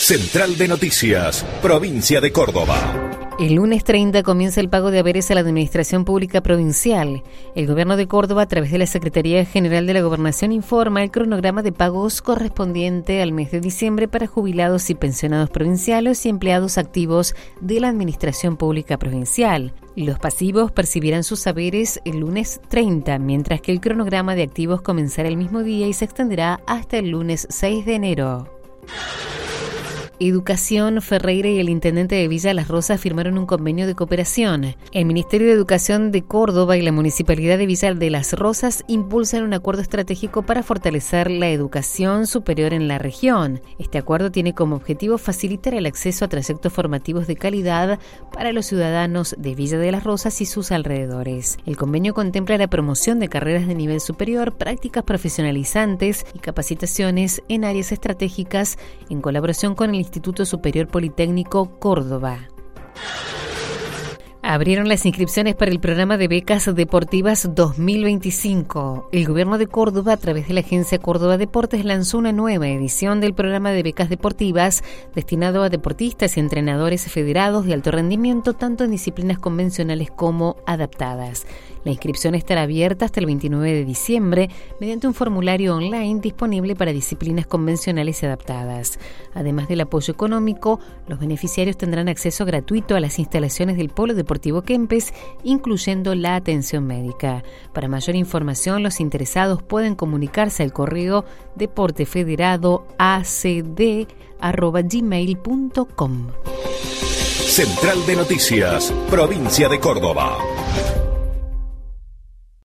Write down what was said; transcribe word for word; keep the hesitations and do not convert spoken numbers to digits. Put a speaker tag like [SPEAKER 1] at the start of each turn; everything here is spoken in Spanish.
[SPEAKER 1] Central de Noticias, Provincia de Córdoba.
[SPEAKER 2] El lunes treinta comienza el pago de haberes a la Administración Pública Provincial. El Gobierno de Córdoba, a través de la Secretaría General de la Gobernación, informa el cronograma de pagos correspondiente al mes de diciembre para jubilados y pensionados provinciales y empleados activos de la Administración Pública Provincial. Los pasivos percibirán sus haberes el lunes treinta, mientras que el cronograma de activos comenzará el mismo día y se extenderá hasta el lunes seis de enero. Educación, Ferreira y el intendente de Villa Las Rosas firmaron un convenio de cooperación. El Ministerio de Educación de Córdoba y la Municipalidad de Villa de Las Rosas impulsan un acuerdo estratégico para fortalecer la educación superior en la región. Este acuerdo tiene como objetivo facilitar el acceso a trayectos formativos de calidad para los ciudadanos de Villa de Las Rosas y sus alrededores. El convenio contempla la promoción de carreras de nivel superior, prácticas profesionalizantes y capacitaciones en áreas estratégicas en colaboración con el Instituto Superior Politécnico Córdoba. Abrieron las inscripciones para el programa de becas deportivas dos mil veinticinco. El Gobierno de Córdoba, a través de la Agencia Córdoba Deportes, lanzó una nueva edición del programa de becas deportivas destinado a deportistas y entrenadores federados de alto rendimiento, tanto en disciplinas convencionales como adaptadas. La inscripción estará abierta hasta el veintinueve de diciembre mediante un formulario online disponible para disciplinas convencionales y adaptadas. Además del apoyo económico, los beneficiarios tendrán acceso gratuito a las instalaciones del Polo Deportivo Kempes, incluyendo la atención médica. Para mayor información, los interesados pueden comunicarse al correo deportefederado.acd arroba gmail punto com.
[SPEAKER 1] Central de Noticias, Provincia de Córdoba.